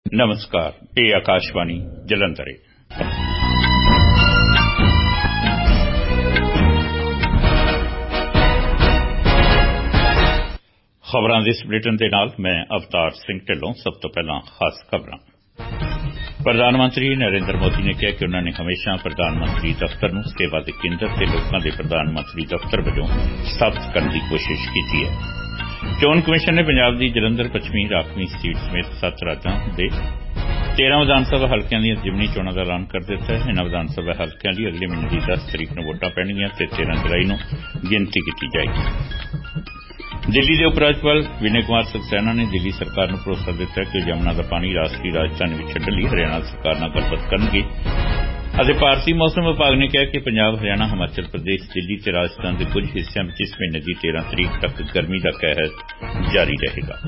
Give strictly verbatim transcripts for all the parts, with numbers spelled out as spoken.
ਨਮਸਕਾਰ, ਇਹ ਆਕਾਸ਼ਵਾਣੀ ਜਲੰਧਰ ਹੈ। ਖਬਰਾਂ ਦੇ ਇਸ ਬੁਲੇਟਿਨ ਦੇ ਨਾਲ ਮੈਂ ਅਵਤਾਰ ਸਿੰਘ ਢਿੱਲੋਂ। ਸਭ ਤੋਂ ਪਹਿਲਾਂ ਖਾਸ ਖਬਰਾਂ। ਪ੍ਰਧਾਨ ਮੰਤਰੀ ਨਰਿੰਦਰ ਮੋਦੀ ਨੇ ਕਿਹਾ ਕਿ ਉਨ੍ਹਾਂ ਨੇ ਹਮੇਸ਼ਾ ਪ੍ਰਧਾਨ ਮੰਤਰੀ ਦਫ਼ਤਰ ਨੂੰ ਸੇਵਾ ਦੇ ਕੇਂਦਰ ਤੇ ਲੋਕਾਂ ਦੇ ਪ੍ਰਧਾਨ ਮੰਤਰੀ ਦਫ਼ਤਰ ਵਜੋਂ ਸਥਾਪਿਤ ਕਰਨ ਦੀ ਕੋਸ਼ਿਸ਼ ਕੀਤੀ ਹੈ। ਚੋਣ ਕਮਿਸ਼ਨ ਨੇ ਪੰਜਾਬ ਦੀ ਜਲੰਧਰ ਪੱਛਮੀ ਰਾਖਵੀਂ ਸੀਟ ਸਮੇਤ ਸੱਤ ਰਾਜਾਂ ਦੇ ਤੇਰਾਂ ਵਿਧਾਨ ਸਭਾ ਹਲਕਿਆਂ ਦੀਆਂ ਜ਼ਿਮਨੀ ਚੋਣਾਂ ਦਾ ਐਲਾਨ ਕਰ ਦਿੱਤਾ ਹੈ। ਇਨ੍ਹਾਂ ਵਿਧਾਨ ਸਭਾ ਹਲਕਿਆਂ ਲਈ ਅਗਲੇ ਮਹੀਨੇ ਦੀ ਦਸ ਤਰੀਕ ਨੂੰ ਵੋਟਾਂ ਪੈਣਗੀਆਂ ਤੇ ਤੇਰਾਂ ਜੁਲਾਈ ਨੂੰ ਗਿਣਤੀ ਕੀਤੀ ਜਾਏਗੀ। ਦਿੱਲੀ ਦੇ ਉਪ ਰਾਜਪਾਲ ਵਿਨੈ ਕੁਮਾਰ ਸਕਸੈਨਾ ਨੇ ਦਿੱਲੀ ਸਰਕਾਰ ਨੂੰ ਭਰੋਸਾ ਦਿੱਤਾ ਕਿ ਉਹ ਯਮੁਨਾ ਦਾ ਪਾਣੀ ਰਾਸ਼ਟਰੀ ਰਾਜਧਾਨੀ ਵਿੱਚ ਛੱਡਣ ਲਈ ਹਰਿਆਣਾ ਸਰਕਾਰ ਨਾਲ ਗੱਲਬਾਤ ਕਰਨਗੇ ਅਤੇ ਭਾਰਤੀ ਮੌਸਮ ਵਿਭਾਗ ਨੇ ਕਿਹਾ ਕਿ ਪੰਜਾਬ, ਹਰਿਆਣਾ, ਹਿਮਾਚਲ ਪ੍ਰਦੇਸ਼, ਦਿੱਲੀ ਤੇ ਰਾਜਸਥਾਨ ਦੇ ਕੁਝ ਹਿੱਸਿਆਂ ਵਿੱਚ ਇਸ ਮਹੀਨੇ ਦੀ ਤੇਰਾਂ ਤਰੀਕ ਤੱਕ ਗਰਮੀ ਦਾ ਕਹਿਰ ਜਾਰੀ ਰਹੇਗਾ।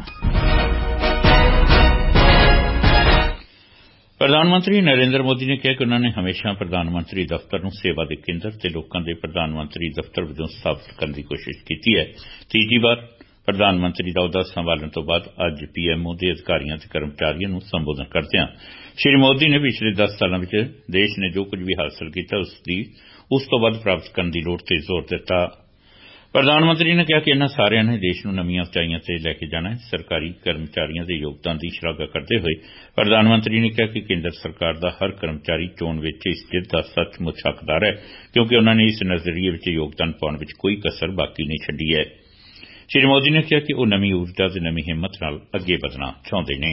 ਪ੍ਰਧਾਨ ਮੰਤਰੀ ਨਰਿੰਦਰ ਮੋਦੀ ਨੇ ਕਿਹਾ ਕਿ ਉਨ੍ਹਾਂ ਨੇ ਹਮੇਸ਼ਾ ਪ੍ਰਧਾਨ ਮੰਤਰੀ ਦਫ਼ਤਰ ਨੂੰ ਸੇਵਾ ਦੇ ਕੇਂਦਰ ਤੇ ਲੋਕਾਂ ਦੇ ਪ੍ਰਧਾਨ ਮੰਤਰੀ ਦਫ਼ਤਰ ਵਜੋਂ ਸਥਾਪਿਤ ਕਰਨ ਦੀ ਕੋਸ਼ਿਸ਼ ਕੀਤੀ ਹੈ। ਤੀਜੀ ਵਾਰ ਪ੍ਰਧਾਨ ਮੰਤਰੀ ਦਾ ਅਹੁਦਾ ਸੰਭਾਲਣ ਤੋਂ ਬਾਅਦ ਅੱਜ ਪੀ ਐਮ ਓ ਦੇ ਅਧਿਕਾਰੀਆਂ ਤੇ ਕਰਮਚਾਰੀਆਂ ਨੂੰ ਸੰਬੋਧਨ ਕਰਦਿਆਂ ਸ੍ਰੀ ਮੋਦੀ ਨੇ ਪਿਛਲੇ ਦਸ ਸਾਲਾਂ ਵਿੱਚ ਦੇਸ਼ ਨੇ ਜੋ ਕੁਝ ਵੀ ਹਾਸਲ ਕੀਤਾ ਉਸ ਦੀ ਉਸ ਤੋਂ ਵੱਧ ਪ੍ਰਾਪਤ ਕਰਨ ਦੀ ਲੋੜ ਤੇ ਜ਼ੋਰ ਦਿੱਤਾ। ਪ੍ਰਧਾਨ ਮੰਤਰੀ ਨੇ ਕਿਹਾ ਕਿ ਇਨ੍ਹਾਂ ਸਾਰਿਆਂ ਨੇ ਦੇਸ਼ ਨੂੰ ਨਵੀਆਂ ਉਚਾਈਆਂ ਤੇ ਲੈ ਕੇ ਜਾਣਾ ਹੈ। ਸਰਕਾਰੀ ਕਰਮਚਾਰੀਆਂ ਦੇ ਯੋਗਦਾਨ ਦੀ ਸ਼ਲਾਘਾ ਕਰਦੇ ਹੋਏ ਪ੍ਰਧਾਨ ਮੰਤਰੀ ਨੇ ਕਿਹਾ ਕਿ ਕੇਂਦਰ ਸਰਕਾਰ ਦਾ ਹਰ ਕਰਮਚਾਰੀ ਚੋਣ ਵਿੱਚ ਇਸ ਜਿੱਤ ਦਾ ਸੱਚਮੁੱਚ ਹੱਕਦਾਰ ਹੈ, ਕਿਉਂਕਿ ਉਨ੍ਹਾਂ ਨੇ ਇਸ ਨਜ਼ਰੀਏ ਵਿੱਚ ਯੋਗਦਾਨ ਪਾਉਣ ਵਿੱਚ ਕੋਈ ਕਸਰ ਬਾਕੀ ਨਹੀਂ ਛੱਡੀ ਹੈ। ਸ੍ਰੀ ਮੋਦੀ ਨੇ ਕਿਹਾ ਕਿ ਉਹ ਨਵੀਂ ਊਰਜਾ ਤੇ ਨਵੀਂ ਹਿੰਮਤ ਨਾਲ ਅੱਗੇ ਵਧਣਾ ਚਾਹੁੰਦੇ ਨੇ।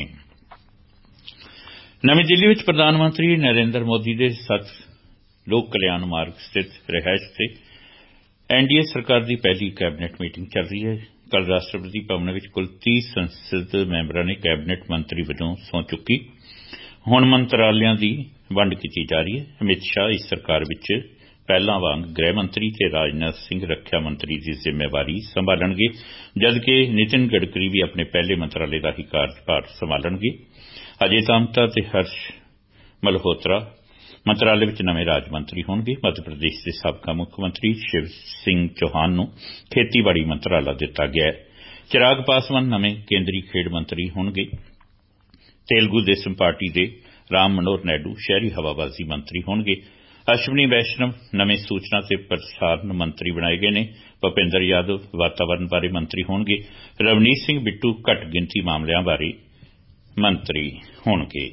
ਨਵੀਂ ਦਿੱਲੀ ਵਿੱਚ ਪ੍ਰਧਾਨ ਮੰਤਰੀ ਨਰਿੰਦਰ ਮੋਦੀ ਦੇ ਸੱਤ ਲੋਕ ਕਲਿਆਣ ਮਾਰਗ ਸਥਿਤ ਰਿਹਾਇਸ਼ ਤੇ ਐਨ ਡੀ ਏ ਸਰਕਾਰ ਦੀ ਪਹਿਲੀ ਕੈਬਨਿਟ ਮੀਟਿੰਗ ਚੱਲ ਰਹੀ ਹੈ। ਕੱਲ੍ਹ ਰਾਸ਼ਟਰਪਤੀ ਭਵਨ ਵਿੱਚ ਕੁੱਲ ਤੀਹ ਸੰਸਦ ਮੈਂਬਰਾਂ ਨੇ ਕੈਬਨਿਟ ਮੰਤਰੀ ਵਜੋਂ ਸਹੁੰ ਚੁੱਕੀ। ਹੁਣ ਮੰਤਰਾਲਿਆਂ ਦੀ ਵੰਡ ਕੀਤੀ ਜਾ ਰਹੀ ਹੈ। ਅਮਿਤ ਸ਼ਾਹ ਇਸ ਸਰਕਾਰ ਵਿੱਚ ਪਹਿਲਾਂ ਵਾਂਗ ਗ੍ਰਹਿ ਮੰਤਰੀ ਤੇ ਰਾਜਨਾਥ ਸਿੰਘ ਰੱਖਿਆ ਮੰਤਰੀ ਦੀ ਜ਼ਿੰਮੇਵਾਰੀ ਸੰਭਾਲਣਗੇ, ਜਦਕਿ ਨਿਤਿਨ ਗਡਕਰੀ ਵੀ ਆਪਣੇ ਪਹਿਲੇ ਮੰਤਰਾਲੇ ਦਾ ਹੀ ਕਾਰਜਭਾਰ ਸੰਭਾਲਣਗੇ। ਅਜੇ ਤਾਮਤਾ ਤੇ ਹਰਸ਼ ਮਲਹੋਤਰਾ ਮੰਤਰਾਲੇ ਵਿੱਚ ਨਵੇਂ ਰਾਜ ਮੰਤਰੀ ਹੋਣਗੇ। ਮੱਧ ਪ੍ਰਦੇਸ਼ ਦੇ ਸਾਬਕਾ ਮੁੱਖ ਮੰਤਰੀ ਸ਼ਿਵ ਸਿੰਘ ਚੌਹਾਨ ਨੂੰ ਖੇਤੀਬਾੜੀ ਮੰਤਰਾਲਾ ਦਿੱਤਾ ਗਿਆ ਹੈ। ਚਿਰਾਗ ਪਾਸਵਾਨ ਨਵੇਂ ਕੇਂਦਰੀ ਖੇਡ ਮੰਤਰੀ ਹੋਣਗੇ। ਤੇਲਗੂ ਦੇਸਮ ਪਾਰਟੀ ਦੇ ਰਾਮ ਮਨੋਹਰ ਨਾਇਡੂ ਸ਼ਹਿਰੀ ਹਵਾਬਾਜ਼ੀ ਮੰਤਰੀ ਹੋਣਗੇ। ਅਸ਼ਵਨੀ ਵੈਸ਼ਨਵ ਨਵੇਂ ਸੂਚਨਾ ਤੇ ਪ੍ਰਸਾਰਣ ਮੰਤਰੀ ਬਣਾਏ ਗਏ ਨੇ। ਭੁਪਿੰਦਰ ਯਾਦਵ ਵਾਤਾਵਰਣ ਬਾਰੇ ਮੰਤਰੀ ਹੋਣਗੇ। ਰਵਨੀਤ ਸਿੰਘ ਬਿੱਟੂ ਘੱਟ ਗਿਣਤੀ ਮਾਮਲਿਆਂ ਬਾਰੇ ਮੰਤਰੀ ਹੋਣਗੇ।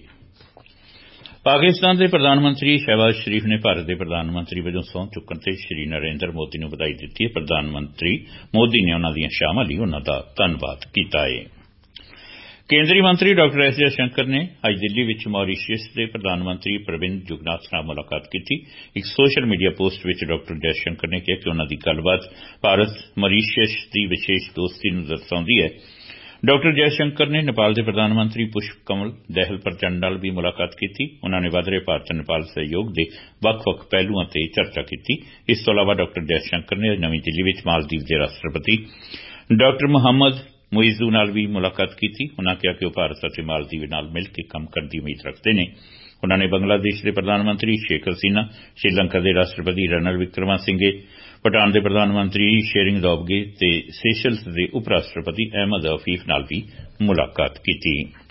ਪਾਕਿਸਤਾਨ ਦੇ ਪ੍ਰਧਾਨ ਮੰਤਰੀ ਸ਼ਹਿਬਾਜ਼ ਸ਼ਰੀਫ ਨੇ ਭਾਰਤ ਦੇ ਪ੍ਰਧਾਨ ਮੰਤਰੀ ਵਜੋਂ ਸਹੁੰ ਚੁੱਕਣ ਤੇ ਸ੍ਰੀ ਨਰਿੰਦਰ ਮੋਦੀ ਨੂੰ ਵਧਾਈ ਦਿੱਤੀ ਹੈ। ਪ੍ਰਧਾਨ ਮੰਤਰੀ ਮੋਦੀ ਨੇ ਉਨ੍ਹਾਂ ਦੀਆਂ ਸ਼ਾਵਾਂ ਲਈ ਉਨ੍ਹਾਂ ਦਾ ਧੰਨਵਾਦ ਕੀਤਾ ਹੈ। ਕੇਂਦਰੀ ਮੰਤਰੀ ਡਾਕਟਰ ਐਸ ਜੈਸ਼ੰਕਰ ਨੇ ਅੱਜ ਦਿੱਲੀ ਵਿੱਚ ਮੌਰੀਸ਼ੀਅਸ ਦੇ ਪ੍ਰਧਾਨ ਮੰਤਰੀ ਪ੍ਰਵਿੰਦ ਜੁਗਨਾਥ ਨਾਲ ਮੁਲਾਕਾਤ ਕੀਤੀ। ਇੱਕ ਸੋਸ਼ਲ ਮੀਡੀਆ ਪੋਸਟ ਵਿੱਚ ਡਾਕਟਰ ਜੈਸ਼ੰਕਰ ਨੇ ਕਿਹਾ ਕਿ ਉਨ੍ਹਾਂ ਦੀ ਗੱਲਬਾਤ ਭਾਰਤ ਮੌਰੀਸ਼ੀਅਸ ਦੀ ਵਿਸ਼ੇਸ਼ ਦੋਸਤੀ ਨੂੰ ਦਰਸਾਉਂਦੀ ਹੈ। ਡਾਕਟਰ ਜੈਸ਼ੰਕਰ ਨੇ ਨੇਪਾਲ ਦੇ ਪ੍ਰਧਾਨ ਮੰਤਰੀ ਪੁਸ਼ਪ ਕਮਲ ਦਹਿਲ ਪ੍ਰਚੰਡ ਨਾਲ ਵੀ ਮੁਲਾਕਾਤ ਕੀਤੀ। ਉਨ੍ਹਾਂ ਨੇ ਵਧ ਰਹੇ ਭਾਰਤ ਨੇਪਾਲ ਸਹਿਯੋਗ ਦੇ ਵੱਖ-ਵੱਖ ਪਹਿਲੂਆਂ ਤੇ ਚਰਚਾ ਕੀਤੀ। ਇਸ ਤੋਂ ਇਲਾਵਾ ਡਾਕਟਰ ਜੈਸ਼ੰਕਰ ਨੇ ਨਵੀਂ ਦਿੱਲੀ ਵਿੱਚ ਮਾਲਦੀਵ ਦੇ ਰਾਸ਼ਟਰਪਤੀ ਡਾਕਟਰ ਮੁਹੰਮਦ ਮੁਇਜ਼ੂ ਨਾਲ ਵੀ ਮੁਲਾਕਾਤ ਕੀਤੀ। ਉਨ੍ਹਾਂ ਕਿਹਾ ਕਿ ਉਹ ਭਾਰਤ ਅਤੇ ਮਾਲਦੀਵ ਨਾਲ ਮਿਲ ਕੇ ਕੰਮ ਕਰਨ ਦੀ ਉਮੀਦ ਰੱਖਦੇ ਨੇ। ਉਨ੍ਹਾਂ ਨੇ ਬੰਗਲਾਦੇਸ਼ ਦੇ ਪ੍ਰਧਾਨ ਮੰਤਰੀ ਸ਼ੇਖ ਹਸੀਨਾ, ਸ਼੍ਰੀਲੰਕਾ ਦੇ ਰਾਸ਼ਟਰਪਤੀ ਰਣਲ ਵਿਕਰਮਾਸਿੰਘੇ, ਭੂਟਾਨ ਦੇ ਪ੍ਰਧਾਨ ਮੰਤਰੀ ਸ਼ੇਰਿੰਗ ਦੋਬਗੇ ਤੇ ਸੇਸ਼ਲਸ ਦੇ ਉਪ ਰਾਸ਼ਟਰਪਤੀ ਅਹਿਮਦ ਅਫੀਫ ਨਾਲ ਵੀ ਮੁਲਾਕਾਤ ਕੀਤੀ।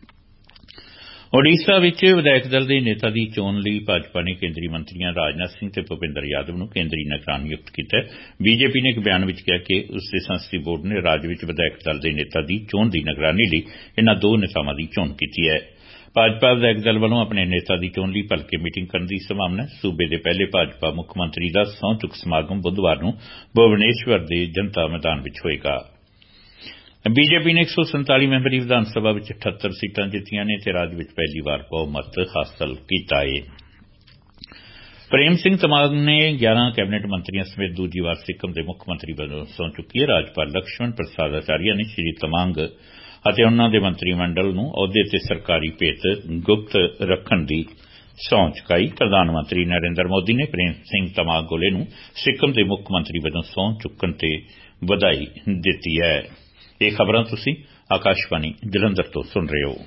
ਓਡੀਸ਼ਾ ਵਿੱਚ ਵਿਧਾਇਕ ਦਲ ਦੇ ਨੇਤਾ ਦੀ ਚੋਣ ਲਈ ਭਾਜਪਾ ਨੇ ਕੇਂਦਰੀ ਮੰਤਰੀਆਂ ਰਾਜਨਾਥ ਸਿੰਘ ਤੇ ਭੁਪਿੰਦਰ ਯਾਦਵ ਨੂੰ ਕੇਂਦਰੀ ਨਿਗਰਾਨ ਨਿਯੁਕਤ ਕੀਤਾ ਹੈ। ਬੀਜੇਪੀ ਨੇ ਇੱਕ ਬਿਆਨ ਵਿੱਚ ਕਿਹਾ ਕਿ ਉਸ ਦੇ ਸੰਸਦੀ ਬੋਰਡ ਨੇ ਰਾਜ ਵਿੱਚ ਵਿਧਾਇਕ ਦਲ ਦੇ ਨੇਤਾ ਦੀ ਚੋਣ ਦੀ ਨਿਗਰਾਨੀ ਲਈ ਇਨ੍ਹਾਂ ਦੋ ਨੇਤਾਵਾਂ ਦੀ ਚੋਣ ਕੀਤੀ ਹੈ। ਭਾਜਪਾ ਵਿਧਾਇਕ ਦਲ ਵੱਲੋਂ ਆਪਣੇ ਨੇਤਾ ਦੀ ਚੋਣ ਲਈ ਭਲਕੇ ਮੀਟਿੰਗ ਕਰਨ ਦੀ ਸੰਭਾਵਨਾ ਹੈ। ਸੂਬੇ ਦੇ ਪਹਿਲੇ ਭਾਜਪਾ ਮੁੱਖ ਮੰਤਰੀ ਦਾ ਸਹੁੰ ਚੁੱਕ ਸਮਾਗਮ ਬੁੱਧਵਾਰ ਨੂੰ ਭੁਵਨੇਸ਼ਵਰ ਦੇ ਜਨਤਾ ਮੈਦਾਨ ਵਿੱਚ ਹੋਏਗਾ। ਬੀਜੇਪੀ ਨੇ ਇੱਕ ਸੌ ਸੰਤਾਲੀ ਮੈਂਬਰੀ ਵਿਧਾਨ ਸਭਾ ਵਿੱਚ ਅਠੱਤਰ ਸੀਟਾਂ ਜਿੱਤੀਆਂ ਨੇ ਤੇ ਰਾਜ ਵਿੱਚ ਪਹਿਲੀ ਵਾਰ ਬਹੁਮਤ ਹਾਸਲ ਕੀਤਾ ਹੈ। ਪ੍ਰੇਮ ਸਿੰਘ ਤਮਾਂਗ ਨੇ ਗਿਆਰਾਂ ਕੈਬਨਿਟ ਮੰਤਰੀਆਂ ਸਮੇਤ ਦੂਜੀ ਵਾਰ ਸਿੱਕਮ ਦੇ ਮੁੱਖ ਮੰਤਰੀ ਵਜੋਂ ਸਹੁੰ ਚੁੱਕੀ ਹੈ। ਰਾਜਪਾਲ ਲਕਸ਼ਮਣ ਪ੍ਰਸਾਦ ਆਚਾਰੀਆ ਨੇ ਸ੍ਰੀ ਤਮਾਂਗ ਅਤੇ ਉਨ੍ਹਾਂ ਦੇ ਮੰਤਰੀ ਮੰਡਲ ਨੂੰ ਅਹੁਦੇ ਤੇ ਸਰਕਾਰੀ ਭੇਤ ਗੁਪਤ ਰੱਖਣ ਦੀ ਸਹੁੰ ਚੁਕਾਈ। ਪ੍ਰਧਾਨ ਮੰਤਰੀ ਨਰਿੰਦਰ ਮੋਦੀ ਨੇ ਪ੍ਰੇਮ ਸਿੰਘ ਤਮਾਂਗੋਲੇ ਨੂੰ ਸਿੱਕਮ ਦੇ ਮੁੱਖ ਮੰਤਰੀ ਵਜੋਂ ਸਹੁੰ ਚੁੱਕਣ ਤੇ ਵਧਾਈ ਦਿੱਤੀ ਹੈ। ਇਹ ਖਬਰਾਂ ਤੁਸੀਂ ਆਕਾਸ਼ਵਾਣੀ ਜਲੰਧਰ ਤੋਂ ਸੁਣ ਰਹੇ ਹੋ।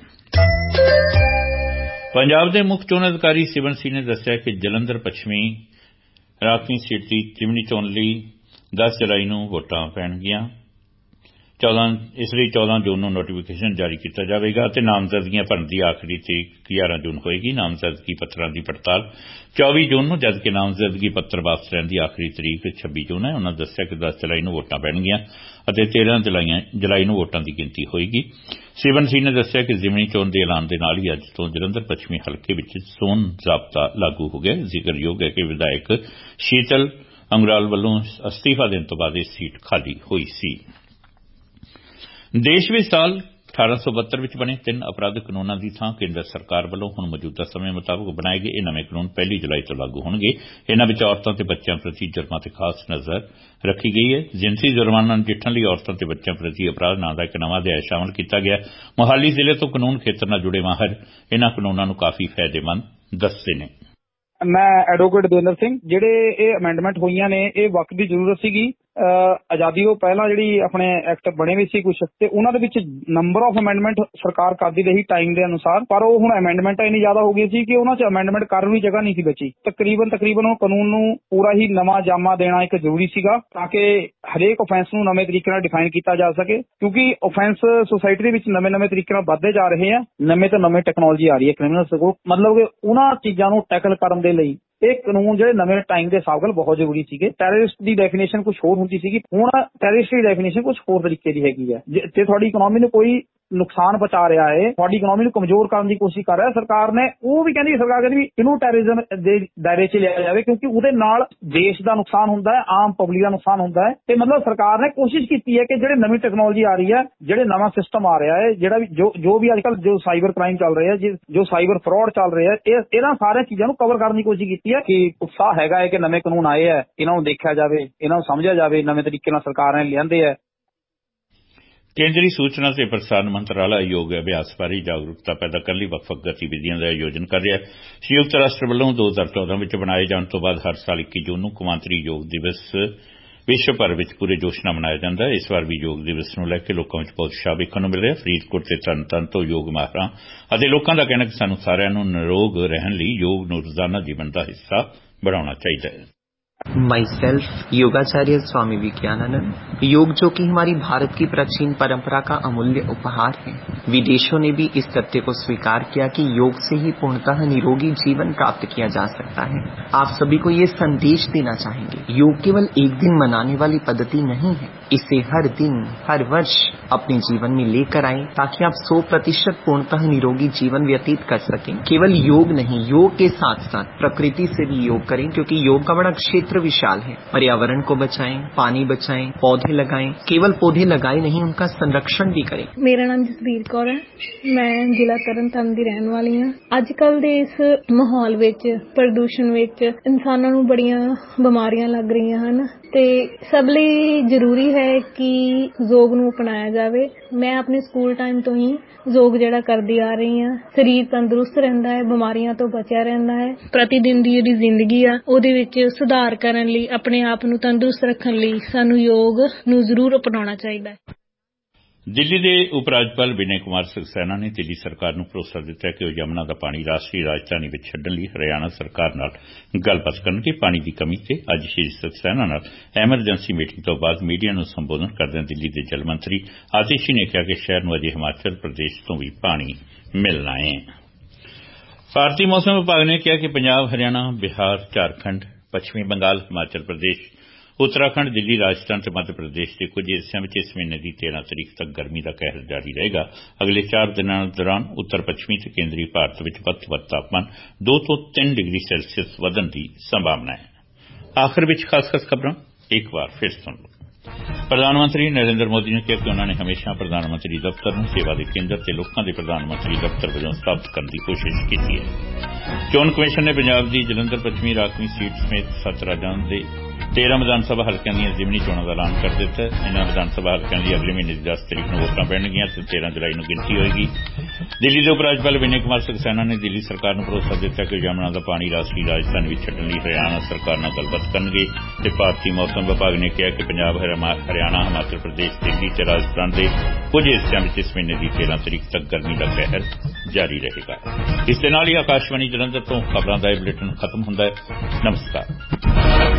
ਪੰਜਾਬ ਦੇ ਮੁੱਖ ਚੋਣ ਅਧਿਕਾਰੀ ਸਿਵਨ ਸਿੰਘ ਨੇ ਦੱਸਿਆ ਕਿ ਜਲੰਧਰ ਪੱਛਮੀ ਰਾਖਵੀਂ ਸੀਟ ਦੀ ਜ਼ਿਮਨੀ ਚੋਣ ਲਈ ਦਸ ਜੁਲਾਈ ਨੂੰ ਵੋਟਾਂ ਪੈਣਗੀਆਂ। चौदह इस लिए चौदह जून को नोटिफिकेशन जारी किया जाएगा और नामजदगियां भरन की आखिरी तरीक ग्यारह जून होएगी। नामजदगी पत्रों की पड़ताल चौबीस जून को, जबकि नामजदगी पत्र वापस लैण की आखिरी तरीक छब्बीस जून है। उन्होंने दस्सिया कि दस जुलाई को वोटां पैणगीਆਂ ਅਤੇ तेरह जुलाई जुलाई को वोटां की गिनती होएगी। सीवन सिंह ने दस्सिया कि जिमनी चोण के ऐलान के नाल ही अज तो जलंधर पश्चिमी हल्के विच सोन जाब्ता लागू हो गया। जिक्रयोग है कि विधायक शीतल अंगराल वालों अस्तीफा देने तो बाद इस सीट खाली हुई सी। देश में साल अठारह सौ बहत्तर विच बने तीन अपराधिक कानूनों की थां केंद्र सरकार वालों हुण मौजूदा समय मुताबक बनाए गए ये नवे कानून पहली जुलाई तो लागू होणगे। इन्हां विच औरतां ते बच्चों प्रति जुर्मां ते खास नज़र रखी गई है। जिनसी जुर्माना नजिठण लई औरतां ते बच्चों प्रति अपराध नां दा इक नवां अध्याय शामिल किया गया। मोहाली जिले तो कानून खेतर नाल जुड़े माहिर इन्हां कानूनां नूं काफी फायदेमंद दसदे ने। मैं एडवोकेट देवेंद्र सिंह, ਜਿਹੜੇ ਇਹ ਅਮੈਂਡਮੈਂਟ ਹੋਈਆਂ ਨੇ ਇਹ ਵਕਤ ਦੀ ਜ਼ਰੂਰਤ ਸੀਗੀ। ਆਜ਼ਾਦੀ ਤੋਂ ਪਹਿਲਾਂ ਜਿਹੜੀ ਆਪਣੇ ਐਕਟ ਬਣੇ ਵੀ ਸੀ ਕੁਝ ਤੇ ਉਹਨਾਂ ਦੇ ਵਿੱਚ ਨੰਬਰ ਆਫ ਅਮੈਂਡਮੈਂਟ ਸਰਕਾਰ ਕਰਦੀ ਰਹੀ ਟਾਈਮ ਦੇ ਅਨੁਸਾਰ, ਪਰ ਉਹ ਹੁਣ ਅਮੈਂਡਮੈਂਟਾਂ ਇੰਨੀ ਜ਼ਿਆਦਾ ਹੋ ਗਈ ਸੀ ਕਿ ਉਹਨਾਂ 'ਚ ਅਮੈਂਡਮੈਂਟ ਕਰਨ ਦੀ ਜਗ੍ਹਾ ਨਹੀਂ ਸੀ ਬਚੀ। ਤਕਰੀਬਨ ਤਕਰੀਬਨ ਉਹ ਕਾਨੂੰਨ ਨੂੰ ਪੂਰਾ ਹੀ ਨਵਾਂ ਜਾਮਾ ਦੇਣਾ ਇੱਕ ਜ਼ਰੂਰੀ ਸੀਗਾ ਤਾਂ ਕਿ ਹਰੇਕ ਆਫੈਂਸ ਨੂੰ ਨਵੇਂ ਤਰੀਕੇ ਨਾਲ ਡਿਫਾਈਨ ਕੀਤਾ ਜਾ ਸਕੇ, ਕਿਉਂਕਿ ਆਫੈਂਸ ਸੁਸਾਇਟੀ ਦੇ ਵਿੱਚ ਨਵੇਂ ਨਵੇਂ ਤਰੀਕੇ ਨਾਲ ਵੱਧਦੇ ਜਾ ਰਹੇ ਆ। ਨਵੇਂ ਤੋਂ ਨਵੇਂ ਟੈਕਨੋਲੋਜੀ ਆ ਰਹੀ ਹੈ ਕ੍ਰਿਮੀਨਲ ਕੋਲ, ਮਤਲਬ ਕਿ ਉਹਨਾਂ ਚੀਜ਼ਾਂ ਨੂੰ ਟੈਕਲ ਕਰਨ ਦੇ ਲਈ ਇਹ ਕਾਨੂੰਨ ਜਿਹੜੇ ਨਵੇਂ ਟਾਈਮ ਦੇ ਹਿਸਾਬ ਨਾਲ ਬਹੁਤ ਜ਼ਰੂਰੀ ਸੀਗੇ। ਟੈਰਰਿਸਟ ਦੀ ਡੈਫੀਨੇਸ਼ਨ ਕੁਝ ਹੋਰ ਹੁੰਦੀ ਸੀਗੀ, ਹੁਣ ਟੈਰਰਿਸਟ ਦੀ ਡੈਫੀਨੇਸ਼ਨ ਕੁਝ ਹੋਰ ਤਰੀਕੇ ਦੀ ਹੈਗੀ ਹੈ। ਜੇ ਤੁਹਾਡੀ ਇਕਨੋਮੀ ਨੂੰ ਕੋਈ ਨੁਕਸਾਨ ਪਹੁੰਚਾ ਰਿਹਾ ਹੈ, ਤੁਹਾਡੀ ਇਕਨੋਮੀ ਨੂੰ ਕਮਜ਼ੋਰ ਕਰਨ ਦੀ ਕੋਸ਼ਿਸ਼ ਕਰ ਰਿਹਾ ਸਰਕਾਰ ਨੇ, ਉਹ ਵੀ ਕਹਿੰਦੀ ਸਰਕਾਰ ਕਹਿੰਦੀ ਵੀ ਇਹਨੂੰ ਟੈਰਰਿਜ਼ਮ ਦੇ ਦਾਇਰੇ 'ਚ ਲਿਆਇਆ ਜਾਵੇ, ਕਿਉਂਕਿ ਉਹਦੇ ਨਾਲ ਦੇਸ਼ ਦਾ ਨੁਕਸਾਨ ਹੁੰਦਾ ਹੈ, ਆਮ ਪਬਲਿਕ ਦਾ ਨੁਕਸਾਨ ਹੁੰਦਾ ਹੈ। ਤੇ ਮਤਲਬ ਸਰਕਾਰ ਨੇ ਕੋਸ਼ਿਸ਼ ਕੀਤੀ ਹੈ ਕਿ ਜਿਹੜੇ ਨਵੀਂ ਟੈਕਨੋਲੋਜੀ ਆ ਰਹੀ ਹੈ, ਜਿਹੜੇ ਨਵਾਂ ਸਿਸਟਮ ਆ ਰਿਹਾ ਹੈ, ਜਿਹੜਾ ਵੀ ਜੋ ਜੋ ਵੀ ਅੱਜ ਕੱਲ੍ਹ ਜੋ ਸਾਈਬਰ ਕ੍ਰਾਈਮ ਚੱਲ ਰਿਹਾ ਹੈ, ਜੋ ਸਾਈਬਰ ਫਰਾਡ ਚੱਲ ਰਿਹਾ ਹੈ, ਇਹ ਇਹਨਾਂ ਸਾਰੀਆਂ ਚੀਜ਼ਾਂ ਨੂੰ ਕਵਰ ਕਰਨ ਦੀ ਕੋਸ਼ਿਸ਼ ਕੀਤੀ ਹੈ। ਕਿ ਉਤਸ਼ਾਹ ਹੈਗਾ ਹੈ ਕਿ ਨਵੇਂ ਕਾਨੂੰਨ ਆਏ ਹੈ, ਇਹਨਾਂ ਨੂੰ ਦੇਖਿਆ ਜਾਵੇ, ਇਹਨਾਂ ਨੂੰ ਸਮਝਿਆ ਜਾਵੇ, ਨਵੇਂ ਤਰੀਕੇ ਨਾਲ ਸਰਕਾਰ ਨੇ ਲਿਆਂਦੇ ਹੈ। केंद्रीय सूचना ते प्रसारण मंत्रालय योग अभ्यास बारे जागरूकता पैदा करने लई वख-वख गतिविधियों का आयोजन कर रहा है। संयुक्त राष्ट्र वालों दो हज़ार चौदह में बनाए जाने तो बाद हर साल इक्की जून को कौमांतरी योग दिवस विश्व भर में पूरे जोश नाल मनाया जाता है। इस बार भी योग दिवस को लैके लोगों में बहुत उत्साह देखने को मिल रहा है। फरीदकोट ते तरनतारन तो योग माहिरां अते लोगों का कहना कि सानूं सारिआं नूं निरोग रहण लई योग नूं रोजाना जीवन का हिस्सा बनाउणा चाहीदा है। माइसेल्फ योगाचार्य स्वामी विज्ञानानंद। योग जो कि हमारी भारत की प्राचीन परंपरा का अमूल्य उपहार है, विदेशों ने भी इस तथ्य को स्वीकार किया कि योग से ही पूर्णतः निरोगी जीवन प्राप्त किया जा सकता है। आप सभी को ये संदेश देना चाहेंगे, योग केवल एक दिन मनाने वाली पद्धति नहीं है, इसे हर दिन हर वर्ष अपने जीवन में लेकर आएं ताकि आप सौ प्रतिशत पूर्णतः निरोगी जीवन व्यतीत कर सकें। केवल योग नहीं, योग के साथ साथ प्रकृति से भी योग करें, क्योंकि योग का बड़ा क्षेत्र विशाल है। पर्यावरण को बचाएं, पानी बचाएं, पौधे लगाएं, केवल पौधे लगाए नहीं उनका संरक्षण भी करें। मेरा नाम जसबीर कौर है, मैं जिला तरनताਰਨ ਦੀ ਰਹਿਣ ਵਾਲੀ ਹਾਂ। ਅੱਜ ਕੱਲ ਦੇ ਇਸ ਮਾਹੌਲ ਵਿੱਚ ਪ੍ਰਦੂਸ਼ਣ ਵਿੱਚ ਇਨਸਾਨਾਂ ਨੂੰ ਬੜੀਆਂ ਬਿਮਾਰੀਆਂ ਲੱਗ ਰਹੀਆਂ ਹਨ ਤੇ ਸਭ ਲਈ ਜ਼ਰੂਰੀ ਹੈ ਕਿ ਯੋਗ ਨੂੰ ਅਪਣਾਇਆ ਜਾਵੇ। ਮੈਂ ਆਪਣੇ ਸਕੂਲ ਟਾਈਮ ਤੋਂ ਹੀ ਯੋਗ ਜਿਹੜਾ ਕਰਦੀ ਆ ਰਹੀ ਹਾਂ। ਸਰੀਰ ਤੰਦਰੁਸਤ ਰਹਿੰਦਾ ਹੈ, ਬਿਮਾਰੀਆਂ ਤੋਂ ਬਚਿਆ ਰਹਿੰਦਾ ਹੈ। ਪ੍ਰਤੀ ਦਿਨ ਦੀ ਜਿਹੜੀ ਜ਼ਿੰਦਗੀ ਆ ਉਹਦੇ ਵਿੱਚ ਸੁਧਾਰ ਕਰਨ ਲਈ, ਆਪਣੇ ਆਪ ਨੂੰ ਤੰਦਰੁਸਤ ਰੱਖਣ ਲਈ ਸਾਨੂੰ ਯੋਗ ਨੂੰ ਜ਼ਰੂਰ ਅਪਣਾਉਣਾ ਚਾਹੀਦਾ ਹੈ। दिल्ली के उप राज्यपाल विनय कुमार सक्सेना ने दिल्ली सरकार को भरोसा दिता कि वह यमुना का पानी राष्ट्रीय राजधानी में छड्डण लई हरियाणा सरकार नाल गलबात करनगे। पानी की कमी ते अज श्री सक्सेना नाल एमरजेंसी मीटिंग तो बाद मीडिया को संबोधन करदे दिल्ली के जल मंत्री आतिशी ने कहा कि शहर में अजे हिमाचल प्रदेश तो भी पानी मिलना है। भारतीय मौसम विभाग ने कहा कि पंजाब, हरियाणा, बिहार, झारखंड, पश्चिमी बंगाल, हिमाचल प्रदेश, उत्तराखंड, दिल्ली, राजस्थान ते मध्य प्रदेश के कुछ हिस्सों में इस महीने की तेरह तारीख तक गर्मी का कहर जारी रहेगा। अगले चार दिनों दौरान उत्तर पश्चिमी ते केंद्रीय भारत में वध तो वध तापमान दो तो तीन डिग्री सैल्सीयस वधन की संभावना है। आखिर में खास खास खबरां एक बार फिर सुन लो। प्रधानमंत्री नरेंद्र मोदी ने कहा कि उन्होंने हमेशा प्रधानमंत्री दफ्तर में सेवा के केंद्र से लोगों के प्रधानमंत्री दफ्तर वजों स्थापित करने की कोशिश की है। चोण कमिशन ने पंजाब की जलंधर पश्चिमी राखवी सीट समेत सत्त राज्यों के तेरह विधानसभा हल्कों दी जिमनी चोणों का ऐलान कर दिता है। इन्हां विधानसभा हल्कों की अगले महीने की दस तारीख को वोटां पैणगीਆਂ ते तेरह जुलाई को गिनती होएगी। दिल्ली के उप राज्यपाल विनय कुमार सक्सेना ने दिल्ली सरकार को भरोसा दिता कि यमुना का पानी राष्ट्रीय राजधानी में छड्डण लई हरियाणा सरकार नाल गलबात करनगे ते भारतीय मौसम विभाग ने कहा कि पंजाब, हरियाणा, हिमाचल प्रदेश, दिल्ली ते राजस्थान के कुछ हिस्सों में इस महीने की तेरह तारीख तक गर्मी का कहर जारी रहेगा। इस दे नाल ही आकाशवाणी जलंधर तो खबरों का यह बुलेटिन खत्म हुंदा है। नमस्कार।